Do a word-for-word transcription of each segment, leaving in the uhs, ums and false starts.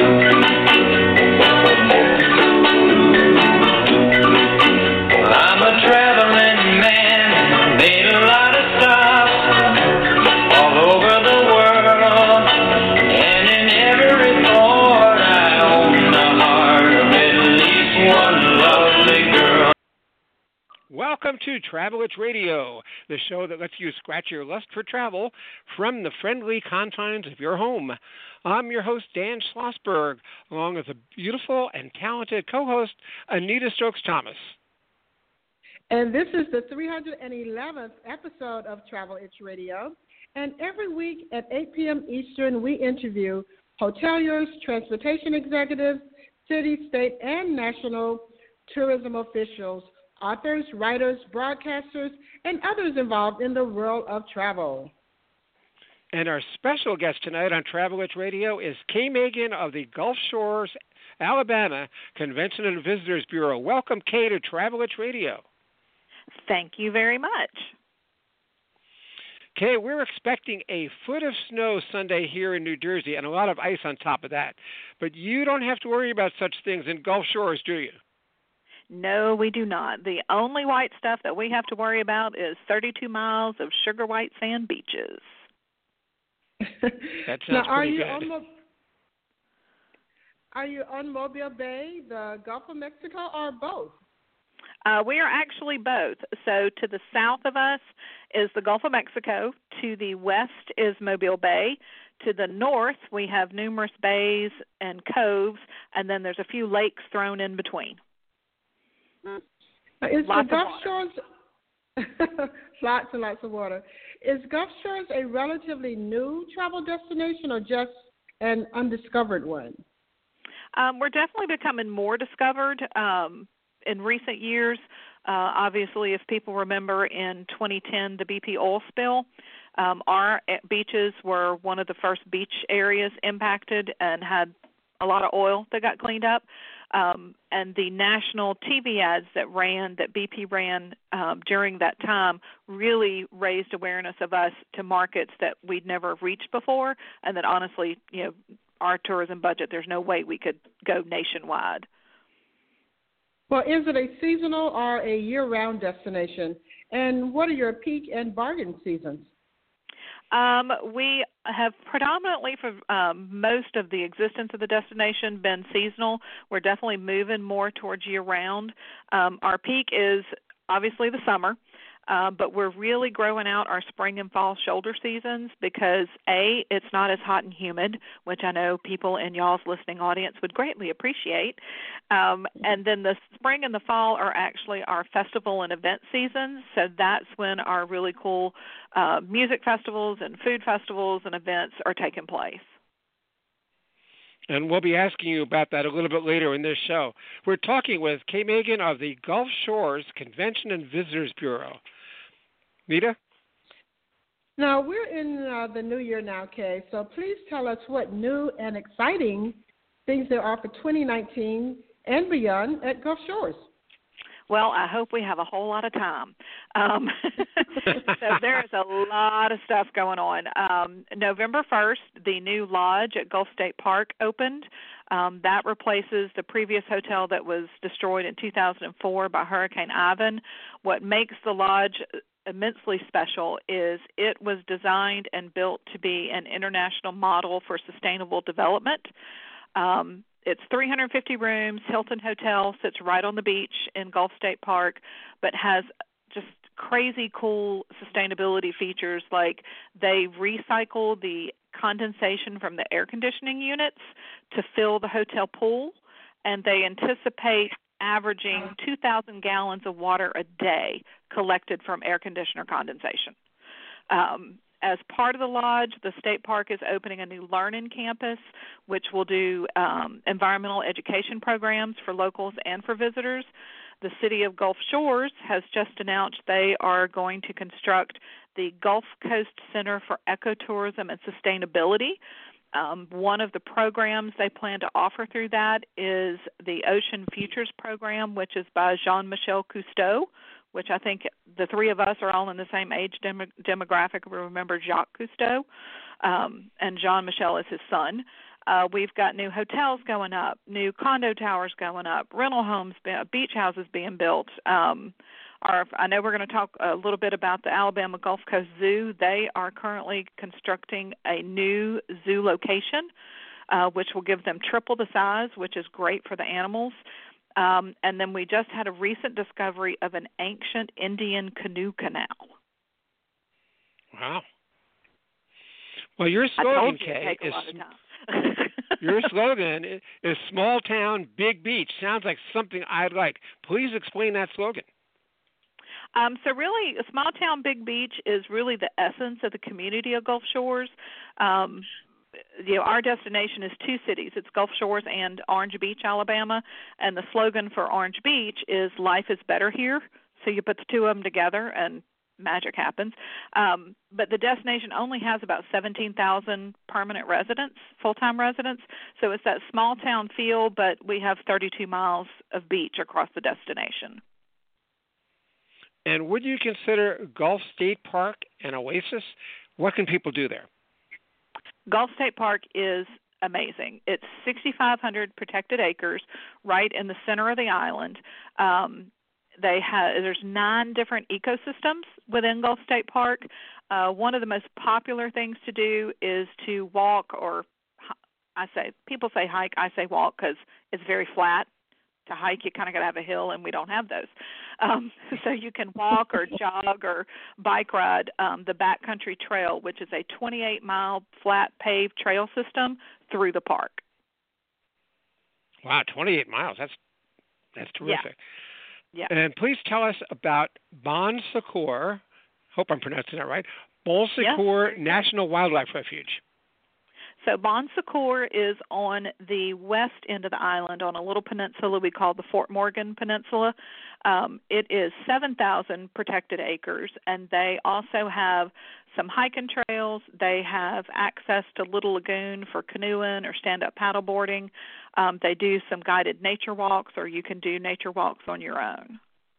Welcome to Travel It's Radio, the show that lets you scratch your lust for travel from the friendly confines of your home. I'm your host, Dan Schlossberg, along with a beautiful and talented co-host, Anita Stokes-Thomas. And this is the three hundred eleventh episode of Travel It's Radio. And every week at eight p.m. Eastern, we interview hoteliers, transportation executives, city, state, and national tourism officials, authors, writers, broadcasters, and others involved in the world of travel. And our special guest tonight on Travel It's Radio is Kay Megan of the Gulf Shores, Alabama Convention and Visitors Bureau. Welcome, Kay, to Travel It's Radio. Thank you very much. Kay, we're expecting a foot of snow Sunday here in New Jersey and a lot of ice on top of that. But you don't have to worry about such things in Gulf Shores, do you? No, we do not. The only white stuff that we have to worry about is thirty-two miles of sugar white sand beaches. That sounds now, are pretty you good. On Mo- are you on Mobile Bay, the Gulf of Mexico, or both? Uh, we are actually both. So to the south of us is the Gulf of Mexico. To the west is Mobile Bay. To the north, we have numerous bays and coves, and then there's a few lakes thrown in between. Is lots the Gulf of Shores lots and lots of water? Is Gulf Shores a relatively new travel destination or just an undiscovered one? Um, we're definitely becoming more discovered um, in recent years. Uh, obviously, if people remember in twenty ten, the B P oil spill, um, our beaches were one of the first beach areas impacted and had a lot of oil that got cleaned up. Um, and the national T V ads that ran, that B P ran um, during that time, really raised awareness of us to markets that we'd never reached before, and that honestly, you know, our tourism budget, there's no way we could go nationwide. Well, is it a seasonal or a year-round destination? And what are your peak and bargain seasons? Um, we have predominantly, for um, most of the existence of the destination, been seasonal. We're definitely moving more towards year-round. Um, our peak is obviously the summer, uh, but we're really growing out our spring and fall shoulder seasons because, A, it's not as hot and humid, which I know people in y'all's listening audience would greatly appreciate. Um, and then the spring and the fall are actually our festival and event seasons, so that's when our really cool uh, music festivals and food festivals and events are taking place. And we'll be asking you about that a little bit later in this show. We're talking with Kay Megan of the Gulf Shores Convention and Visitors Bureau. Nita? Now, we're in uh, the new year now, Kay, so please tell us what new and exciting things there are for twenty nineteen and beyond at Gulf Shores. Well, I hope we have a whole lot of time. Um, so there's a lot of stuff going on. Um, November first, the new lodge at Gulf State Park opened. Um, that replaces the previous hotel that was destroyed in two thousand four by Hurricane Ivan. What makes the lodge immensely special is it was designed and built to be an international model for sustainable development. Um, It's three hundred fifty rooms. Hilton Hotel sits right on the beach in Gulf State Park, but has just crazy cool sustainability features like they recycle the condensation from the air conditioning units to fill the hotel pool, and they anticipate averaging two thousand gallons of water a day collected from air conditioner condensation. Um, As part of the lodge, the state park is opening a new Learn-In campus, which will do um, environmental education programs for locals and for visitors. The city of Gulf Shores has just announced they are going to construct the Gulf Coast Center for Ecotourism and Sustainability. Um, one of the programs they plan to offer through that is the Ocean Futures program, which is by Jean-Michel Cousteau, which I think the three of us are all in the same age dem- demographic. We remember Jacques Cousteau, um, and Jean-Michel is his son. Uh, we've got new hotels going up, new condo towers going up, rental homes, beach houses being built. Um, our, I know we're going to talk a little bit about the Alabama Gulf Coast Zoo. They are currently constructing a new zoo location, uh, which will give them triple the size, which is great for the animals. Um, and then we just had a recent discovery of an ancient Indian canoe canal. Wow. Well, your slogan, Kay, is your slogan is "Small Town, Big Beach." Sounds like something I'd like. Please explain that slogan. Um, so really, a small town, big beach is really the essence of the community of Gulf Shores. Um, you know, our destination is two cities. It's Gulf Shores and Orange Beach, Alabama. And the slogan for Orange Beach is "Life is better here." So you put the two of them together and magic happens. Um, but the destination only has about seventeen thousand permanent residents, full-time residents. So it's that small town feel, but we have thirty-two miles of beach across the destination. And would you consider Gulf State Park an oasis? What can people do there? Gulf State Park is amazing. It's sixty-five hundred protected acres right in the center of the island. Um, they have there's nine different ecosystems within Gulf State Park. Uh, one of the most popular things to do is to walk, or I say people say hike, I say walk because it's very flat. To hike, you kind of got to have a hill, and we don't have those. Um, so you can walk or jog or bike ride um, the Backcountry Trail, which is a twenty-eight mile flat paved trail system through the park. Wow, twenty-eight miles. That's that's terrific. Yeah. yeah. And please tell us about Bon Secours. Hope I'm pronouncing that right. Bon Secours yeah. National Wildlife Refuge. So Bon Secours is on the west end of the island on a little peninsula we call the Fort Morgan Peninsula. Um, it is seven thousand protected acres, and they also have some hiking trails. They have access to Little Lagoon for canoeing or stand-up paddleboarding. Um, they do some guided nature walks, or you can do nature walks on your own.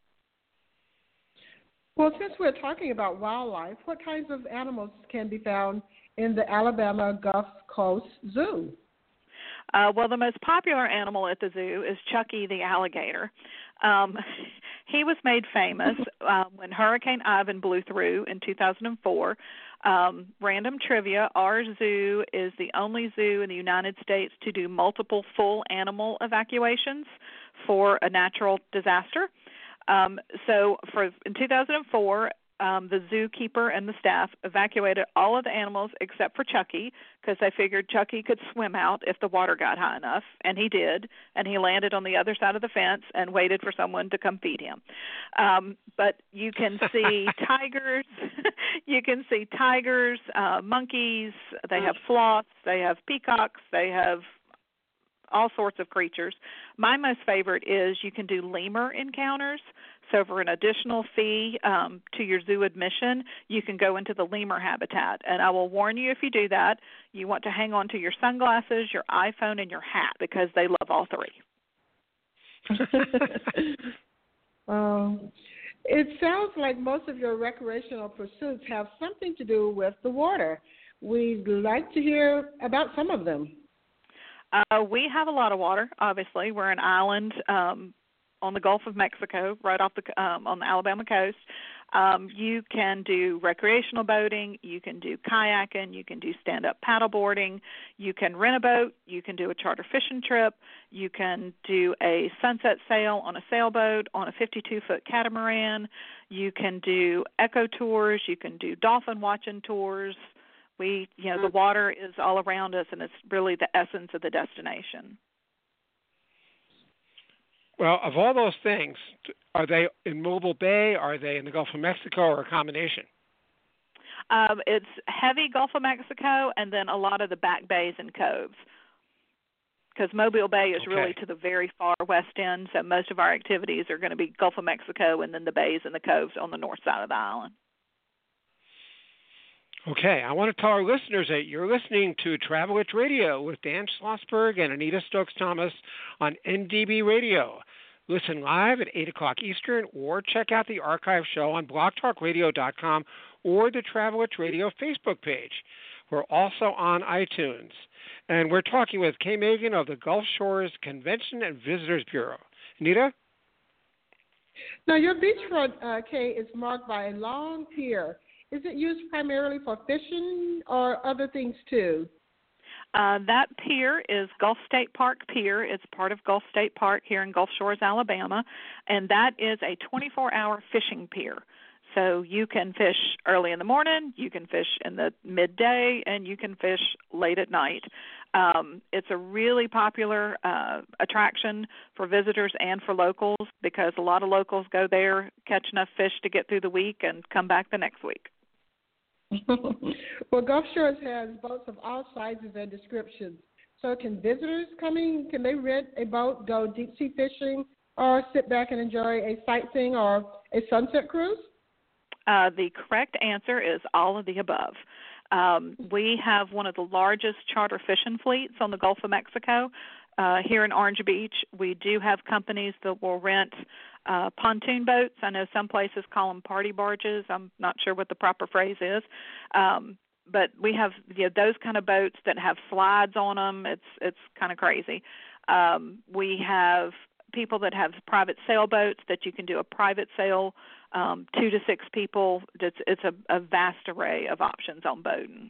Well, since we're talking about wildlife, what kinds of animals can be found in the Alabama Gulf Coast Zoo? Uh, well, the most popular animal at the zoo is Chucky the alligator. Um, he was made famous uh, when Hurricane Ivan blew through in two thousand four. Um, random trivia, our zoo is the only zoo in the United States to do multiple full animal evacuations for a natural disaster. Um, so for in two thousand four, Um, the zookeeper and the staff evacuated all of the animals except for Chucky because they figured Chucky could swim out if the water got high enough, and he did, and he landed on the other side of the fence and waited for someone to come feed him. Um, but you can see tigers, you can see tigers, uh, monkeys, they have sloths, they have peacocks, they have all sorts of creatures. My most favorite is you can do lemur encounters. So for an additional fee um, to your zoo admission, you can go into the lemur habitat. And I will warn you, if you do that, you want to hang on to your sunglasses, your iPhone, and your hat because they love all three. um, it sounds like most of your recreational pursuits have something to do with the water. We'd like to hear about some of them. Uh, we have a lot of water, obviously. We're an island um, on the Gulf of Mexico, right off the um, on the Alabama coast. Um, you can do recreational boating, you can do kayaking, you can do stand-up paddleboarding, you can rent a boat, you can do a charter fishing trip, you can do a sunset sail on a sailboat, on a fifty-two foot catamaran, you can do eco tours, you can do dolphin watching tours. We, you know, the water is all around us, and it's really the essence of the destination. Well, of all those things, are they in Mobile Bay? Are they in the Gulf of Mexico, or a combination? Um, it's heavy Gulf of Mexico, and then a lot of the back bays and coves. Because Mobile Bay is okay. really to the very far west end, so most of our activities are going to be Gulf of Mexico, and then the bays and the coves on the north side of the island. Okay, I want to tell our listeners that you're listening to Travel Itch Radio with Dan Schlossberg and Anita Stokes-Thomas on N D B Radio. Listen live at eight o'clock Eastern, or check out the archive show on blog talk radio dot com or the Travel Itch Radio Facebook page. We're also on iTunes. And we're talking with Kay Megan of the Gulf Shores Convention and Visitors Bureau. Anita? Now, your beachfront, uh, Kay, is marked by a long pier. Is it used primarily for fishing or other things too? Uh, that pier is Gulf State Park Pier. It's part of Gulf State Park here in Gulf Shores, Alabama, and that is a twenty-four hour fishing pier. So you can fish early in the morning, you can fish in the midday, and you can fish late at night. Um, it's a really popular uh, attraction for visitors and for locals because a lot of locals go there, catch enough fish to get through the week, and come back the next week. Well, Gulf Shores has boats of all sizes and descriptions. So can visitors coming, can they rent a boat, go deep sea fishing, or sit back and enjoy a sightseeing or a sunset cruise? Uh, the correct answer is all of the above. Um, we have one of the largest charter fishing fleets on the Gulf of Mexico. Uh, here in Orange Beach, we do have companies that will rent uh, pontoon boats. I know some places call them party barges. I'm not sure what the proper phrase is. Um, but we have you know, those kind of boats that have slides on them. It's it's kind of crazy. Um, we have people that have private sailboats that you can do a private sail, um, two to six people. It's, it's a, a vast array of options on boating.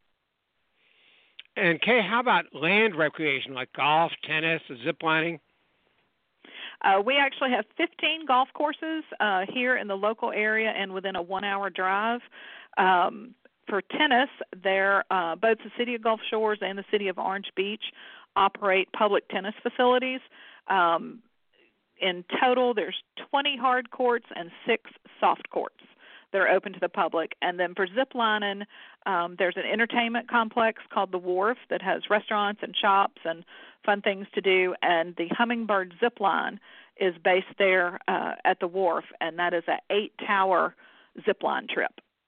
And Kay, how about land recreation like golf, tennis, zip lining? Uh, we actually have fifteen golf courses uh, here in the local area and within a one-hour drive. Um, for tennis, there uh, both the City of Gulf Shores and the City of Orange Beach operate public tennis facilities. Um, in total, there's twenty hard courts and six soft courts that are open to the public. And then for zip lining, um, there's an entertainment complex called The Wharf that has restaurants and shops and fun things to do. And the Hummingbird Zip Line is based there uh, at The Wharf, and that is an eight-tower zip line trip.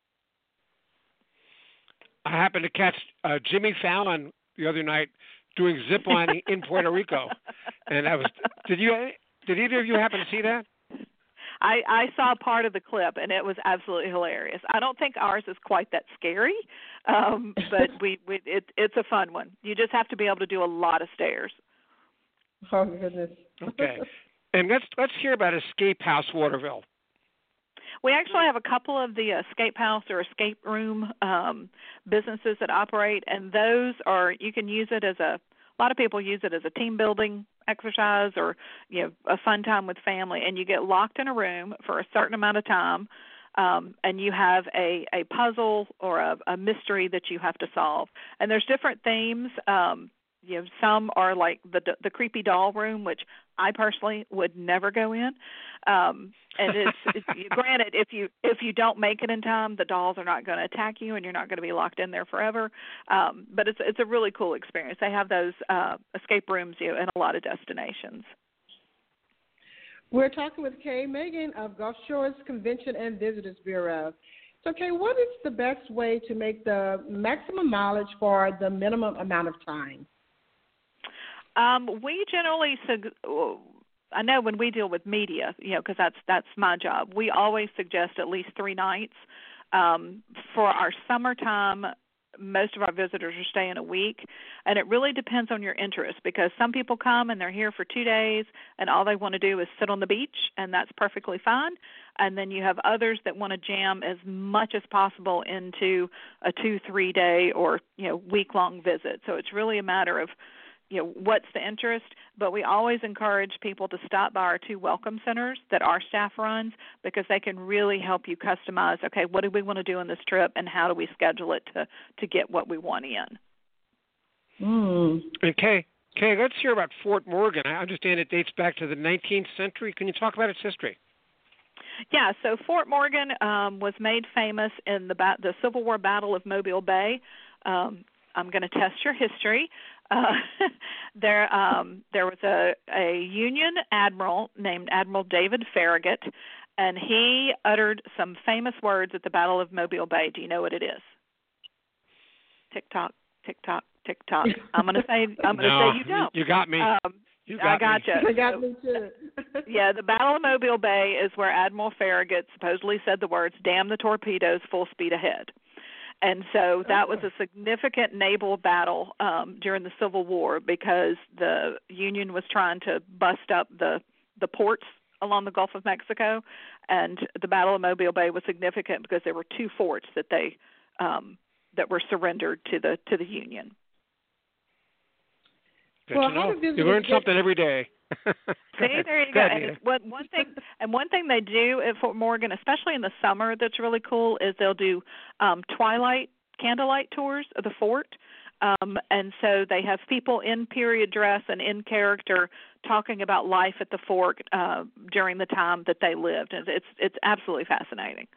I happened to catch uh, Jimmy Fallon the other night doing zip lining in Puerto Rico, and I was. Did you? Did either of you happen to see that? I, I saw part of the clip, and it was absolutely hilarious. I don't think ours is quite that scary, um, but we, we it, it's a fun one. You just have to be able to do a lot of stairs. Oh, goodness. Okay. And let's let's hear about Escape House Waterville. We actually have a couple of the escape house or escape room um, businesses that operate, and those are, you can use it as a, a lot of people use it as a team building exercise or, you know, a fun time with family, and you get locked in a room for a certain amount of time, um, and you have a, a puzzle or a, a mystery that you have to solve. And there's different themes. Um, you know, some are like the the creepy doll room, which I personally would never go in. Um, and it's, it's granted, if you if you don't make it in time, the dolls are not going to attack you, and you're not going to be locked in there forever. Um, but it's it's a really cool experience. They have those uh, escape rooms, you know, in a lot of destinations. We're talking with Kay Megan of Gulf Shores Convention and Visitors Bureau. So, Kay, what is the best way to make the maximum mileage for the minimum amount of time? Um, we generally, I know when we deal with media, you know, because that's that's my job, we always suggest at least three nights. Um, for our summertime, most of our visitors are staying a week, and it really depends on your interest, because some people come and they're here for two days and all they want to do is sit on the beach, and that's perfectly fine. And then you have others that want to jam as much as possible into a two, three day or, you know, week long visit. So it's really a matter of, you know, what's the interest, but we always encourage people to stop by our two welcome centers that our staff runs, because they can really help you customize, okay, what do we want to do on this trip, and how do we schedule it to, to get what we want in. Mm. And Kay, Kay, let's hear about Fort Morgan. I understand it dates back to the nineteenth century. Can you talk about its history? Yeah, so Fort Morgan um, was made famous in the, ba- the Civil War Battle of Mobile Bay. Um, I'm going to test your history. Uh, there, um, there was a, a Union admiral named Admiral David Farragut, and he uttered some famous words at the Battle of Mobile Bay. Do you know what it is? Tick tock, tick tock, tick tock. I'm going to say, I'm going to no, say you don't. You got me. Um, you got I got me. you. I got me too. Yeah, the Battle of Mobile Bay is where Admiral Farragut supposedly said the words, "Damn the torpedoes, full speed ahead." And so that was a significant naval battle um, during the Civil War because the Union was trying to bust up the, the ports along the Gulf of Mexico, and the Battle of Mobile Bay was significant because there were two forts that they um, that were surrendered to the to the Union. Good well, to know. You learn get... something every day. See, there you go. And one, one thing, and one thing they do at Fort Morgan, especially in the summer, that's really cool, is they'll do um, twilight candlelight tours of the fort. Um, and so they have people in period dress and in character talking about life at the fort uh, during the time that they lived, and it's it's absolutely fascinating.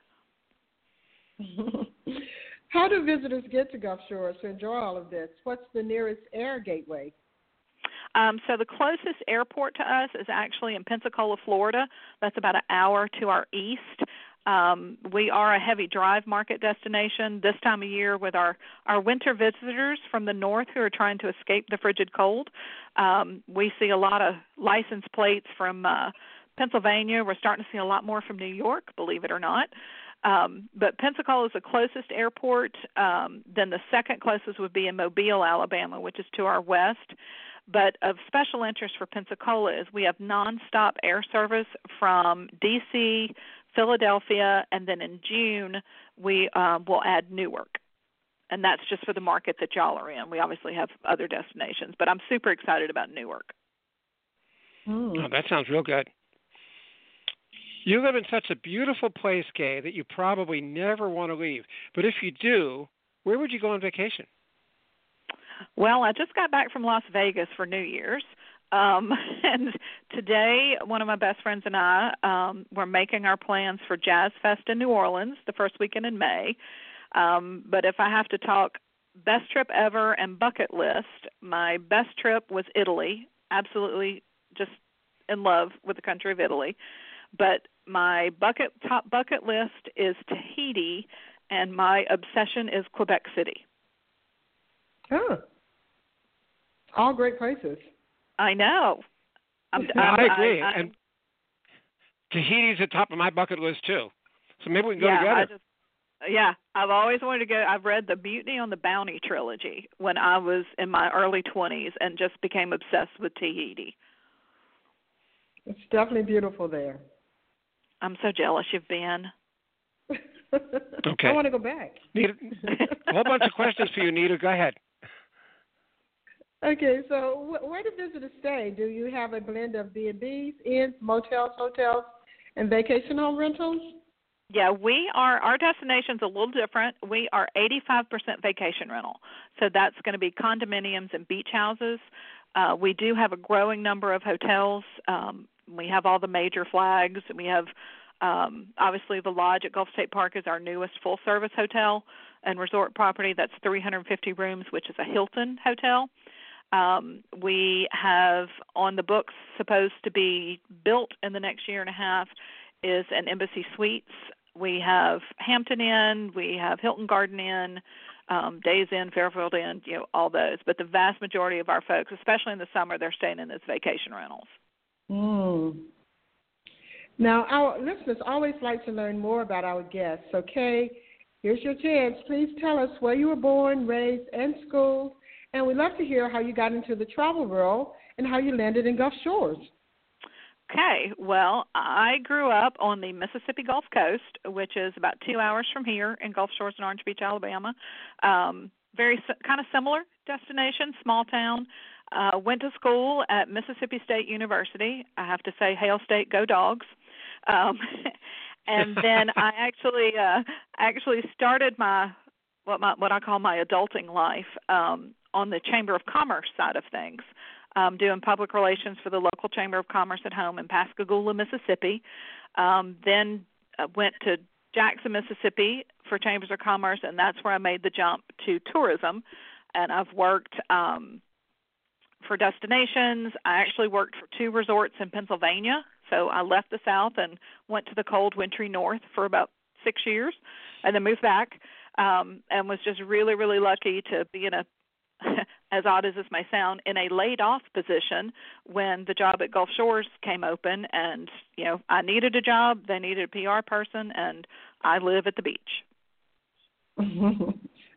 How do visitors get to Gulf Shores to enjoy all of this? What's the nearest air gateway? Um, so the closest airport to us is actually in Pensacola, Florida. That's about an hour to our east. Um, we are a heavy drive market destination this time of year with our, our winter visitors from the north who are trying to escape the frigid cold. Um, we see a lot of license plates from uh, Pennsylvania. We're starting to see a lot more from New York, believe it or not. Um, but Pensacola is the closest airport. Um, then the second closest would be in Mobile, Alabama, which is to our west. But of special interest for Pensacola is we have nonstop air service from D C, Philadelphia, and then in June we uh, will add Newark. And that's just for the market that y'all are in. We obviously have other destinations, but I'm super excited about Newark. Oh, that sounds real good. You live in such a beautiful place, Kay, that you probably never want to leave. But if you do, where would you go on vacation? Well, I just got back from Las Vegas for New Year's. Um, and today, one of my best friends and I, um, we're making our plans for Jazz Fest in New Orleans the first weekend in May. Um, but if I have to talk best trip ever and bucket list, my best trip was Italy. Absolutely just in love with the country of Italy. But my bucket top bucket list is Tahiti, and my obsession is Quebec City. Oh, all great places. I know. I'm, yeah, I'm, I agree. I, I, and Tahiti's at the top of my bucket list, too. So maybe we can go yeah, together. I just, yeah, I've always wanted to go. I've read the Mutiny on the Bounty trilogy when I was in my early twenties and just became obsessed with Tahiti. It's definitely beautiful there. I'm so jealous you've been. Okay. I want to go back. Nita, a whole bunch of questions for you, Nita. Go ahead. Okay, so wh- where do visitors stay? Do you have a blend of B and B's, inns, motels, hotels, and vacation home rentals? Yeah, we are. Our destination's a little different. We are eighty-five percent vacation rental, so that's going to be condominiums and beach houses. Uh, we do have a growing number of hotels. Um, we have all the major flags. We have, um, obviously, the Lodge at Gulf State Park is our newest full-service hotel and resort property. That's three hundred fifty rooms, which is a Hilton hotel. Um, we have on the books, supposed to be built in the next year and a half, is an Embassy Suites. We have Hampton Inn, we have Hilton Garden Inn, um, Days Inn, Fairfield Inn, you know, all those. But the vast majority of our folks, especially in the summer, they're staying in those vacation rentals. Mm. Now, our listeners always like to learn more about our guests. So, Kay, here's your chance. Please tell us where you were born, raised, and schooled. And we'd love to hear how you got into the travel world and how you landed in Gulf Shores. Okay, well, I grew up on the Mississippi Gulf Coast, which is about two hours from here in Gulf Shores and Orange Beach, Alabama. Um, very kind of similar destination, small town. Uh, went to school at Mississippi State University. I have to say, Hail State, go Dogs. Um, and then I actually uh, actually started my what my what I call my adulting life um, on the Chamber of Commerce side of things. Um, doing public relations for the local Chamber of Commerce at home in Pascagoula, Mississippi. Um, then uh, went to Jackson, Mississippi for Chambers of Commerce, and that's where I made the jump to tourism. And I've worked um, for destinations. I actually worked for two resorts in Pennsylvania. So I left the South and went to the cold, wintry North for about six years and then moved back um, and was just really, really lucky to be in a as odd as this may sound, in a laid-off position when the job at Gulf Shores came open. And, you know, I needed a job, they needed a P R person, and I live at the beach.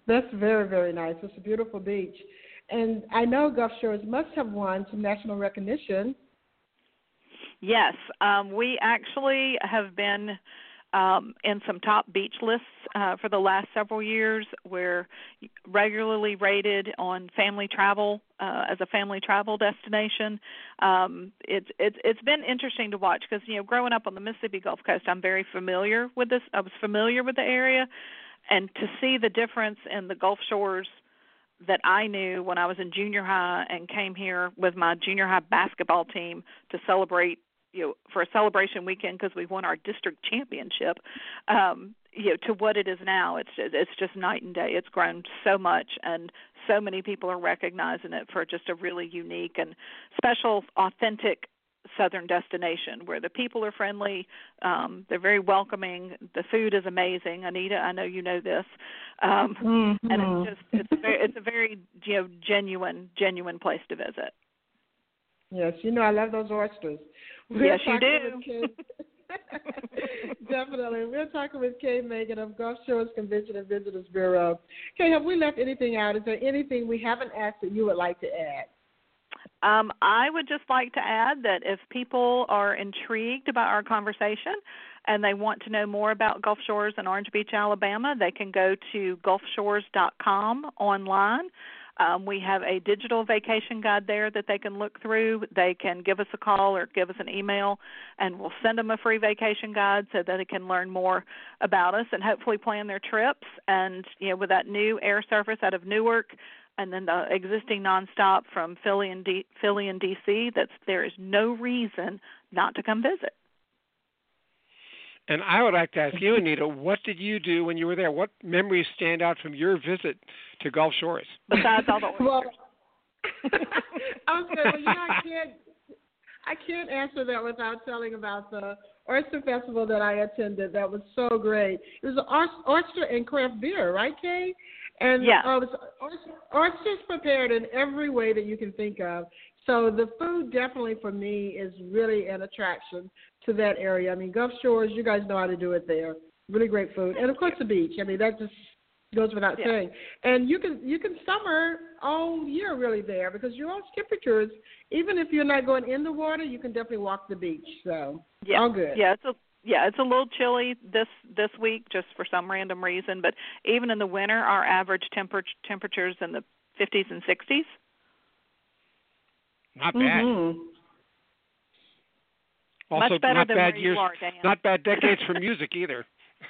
That's very, very nice. It's a beautiful beach. And I know Gulf Shores must have won some national recognition. Yes, um, we actually have been um, in some top beach lists uh, for the last several years. We're regularly rated on family travel uh, as a family travel destination. Um, it's it's it's been interesting to watch because, you know, growing up on the Mississippi Gulf Coast, I'm very familiar with this. I was familiar with the area, and to see the difference in the Gulf Shores that I knew when I was in junior high and came here with my junior high basketball team to celebrate, you know, for a celebration weekend because we won our district championship, um, you know, to what it is now. It's it's just night and day. It's grown so much, and so many people are recognizing it for just a really unique and special, authentic southern destination where the people are friendly, um, they're very welcoming, the food is amazing. Anita, I know you know this, um, mm-hmm. and it's just it's a very, it's a very you know genuine genuine place to visit. Yes, you know I love those oysters. We're yes, you do. Definitely. We're talking with Kay Megan of Gulf Shores Convention and Visitors Bureau. Kay, have we left anything out? Is there anything we haven't asked that you would like to add? Um, I would just like to add that if people are intrigued about our conversation and they want to know more about Gulf Shores and Orange Beach, Alabama, they can go to gulf shores dot com online. Um, we have a digital vacation guide there that they can look through. They can give us a call or give us an email, and we'll send them a free vacation guide so that they can learn more about us and hopefully plan their trips. And, you know, with that new air service out of Newark, and then the existing nonstop from Philly and D- Philly and D C, that's there is no reason not to come visit. And I would like to ask you, Anita, what did you do when you were there? What memories stand out from your visit to Gulf Shores? Besides all the oysters. Well, I was going, well, you know, I can't, I can't answer that without telling about the Oyster Festival that I attended. That was so great. It was an oyster and craft beer, right, Kay? And yeah. uh, oysters prepared in every way that you can think of. So the food definitely for me is really an attraction to that area. I mean, Gulf Shores, you guys know how to do it there. Really great food. And, of course, the beach. I mean, that just goes without yeah. saying. And you can you can summer all year really there because your own temperatures, even if you're not going in the water, you can definitely walk the beach. So yeah. all good. Yeah, it's a Yeah, it's a little chilly this this week just for some random reason, but even in the winter, our average temper- temperatures in the fifties and sixties. Not bad. Mm-hmm. Also, much better not than bad where years, you are, Dan. Not bad decades for music either.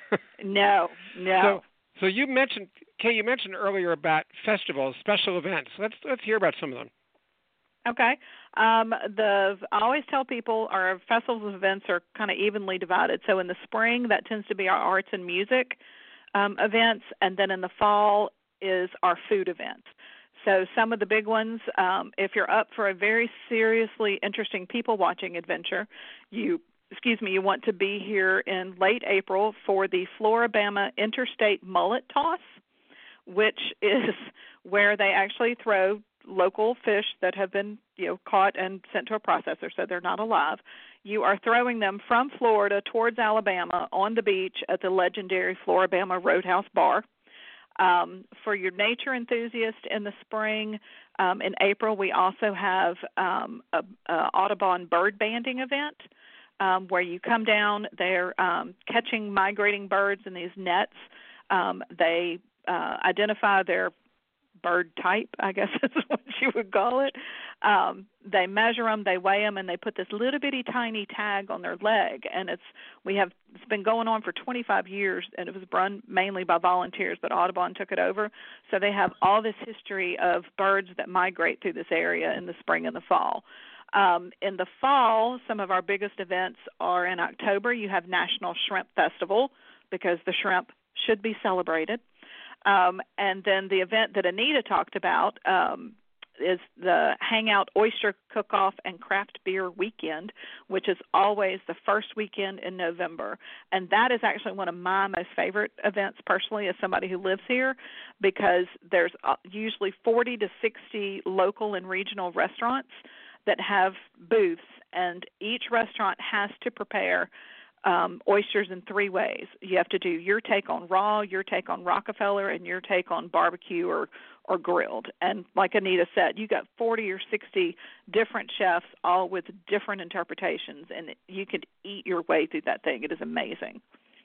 no, no. So, so you mentioned, Kay, you mentioned earlier about festivals, special events. Let's let's hear about some of them. Okay. Um, the I always tell people our festivals events are kind of evenly divided. So in the spring, that tends to be our arts and music um, events, and then in the fall is our food events. So some of the big ones, um, if you're up for a very seriously interesting people-watching adventure, you excuse me, you want to be here in late April for the Floribama Interstate Mullet Toss, which is where they actually throw local fish that have been, you know, caught and sent to a processor, so they're not alive. You are throwing them from Florida towards Alabama on the beach at the legendary Floribama Roadhouse Bar. Um, for your nature enthusiast in the spring, um, in April, we also have um, a, a Audubon bird banding event um, where you come down. They're um, catching migrating birds in these nets. Um, they uh, identify their bird type, I guess is what you would call it. Um, they measure them, they weigh them, and they put this little bitty tiny tag on their leg. And it's we have it's been going on for twenty-five years, and it was run mainly by volunteers, but Audubon took it over. So they have all this history of birds that migrate through this area in the spring and the fall. Um, in the fall, some of our biggest events are in October. You have National Shrimp Festival because the shrimp should be celebrated. Um, and then the event that Anita talked about um, is the Hangout Oyster Cook-Off and Craft Beer Weekend, which is always the first weekend in November. And that is actually one of my most favorite events personally as somebody who lives here because there's usually forty to sixty local and regional restaurants that have booths, and each restaurant has to prepare um, oysters in three ways. You have to do your take on raw, your take on Rockefeller, and your take on barbecue or, or grilled. And like Anita said, you got forty or sixty different chefs, all with different interpretations, and you could eat your way through that thing. It is amazing.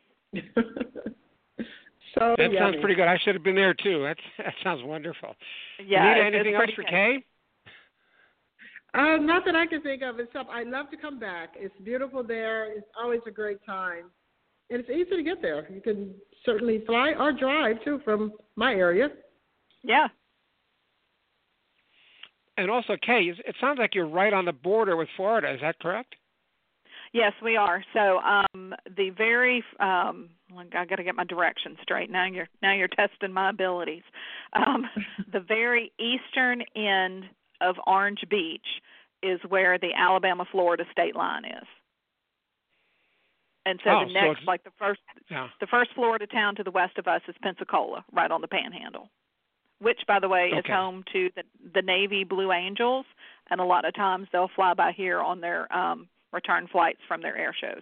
So that yummy. sounds pretty good. I should have been there too. That's, that sounds wonderful. Yeah, Anita, it's, anything it's else for good. Kay? Uh, not that I can think of. Except I'd love to come back. It's beautiful there. It's always a great time. And it's easy to get there. You can certainly fly or drive, too, from my area. Yeah. And also, Kay, it sounds like you're right on the border with Florida. Is that correct? Yes, we are. So um, the very um, I got to get my directions straight. Now you're now you're testing my abilities. Um, the very eastern end of Orange Beach is where the Alabama-Florida state line is. And so oh, the next, so like the first, yeah. the first Florida town to the west of us is Pensacola, right on the Panhandle, which, by the way, okay. is home to the, the Navy Blue Angels, and a lot of times they'll fly by here on their um, return flights from their air shows.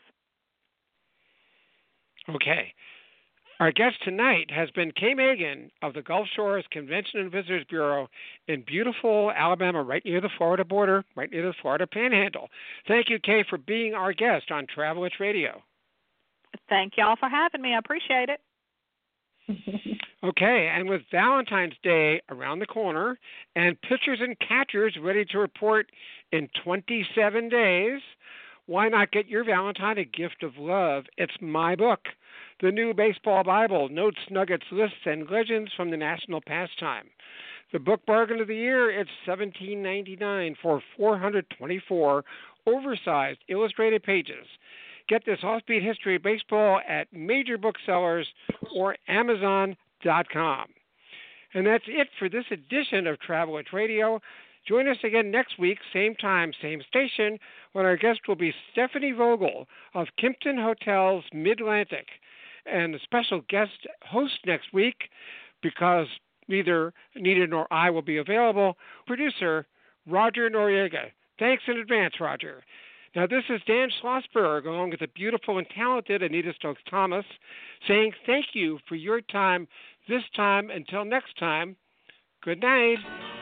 Okay. Our guest tonight has been Kay Megan of the Gulf Shores Convention and Visitors Bureau in beautiful Alabama, right near the Florida border, right near the Florida Panhandle. Thank you, Kay, for being our guest on Travel Itch Radio. Thank y'all for having me. I appreciate it. Okay, and with Valentine's Day around the corner and pitchers and catchers ready to report in twenty-seven days, why not get your Valentine a gift of love? It's my book, The New Baseball Bible, Notes, Nuggets, Lists, and Legends from the National Pastime. The book bargain of the year, it's seventeen ninety-nine for four hundred twenty-four oversized illustrated pages. Get this offbeat history of baseball at major booksellers or Amazon dot com. And that's it for this edition of Travel Itch Radio. Join us again next week, same time, same station, when our guest will be Stephanie Vogel of Kimpton Hotels Mid-Atlantic. And the special guest host next week, because neither Anita nor I will be available, producer Roger Noriega. Thanks in advance, Roger. Now, this is Dan Schlossberg, along with the beautiful and talented Anita Stokes-Thomas, saying thank you for your time this time. Until next time, good night.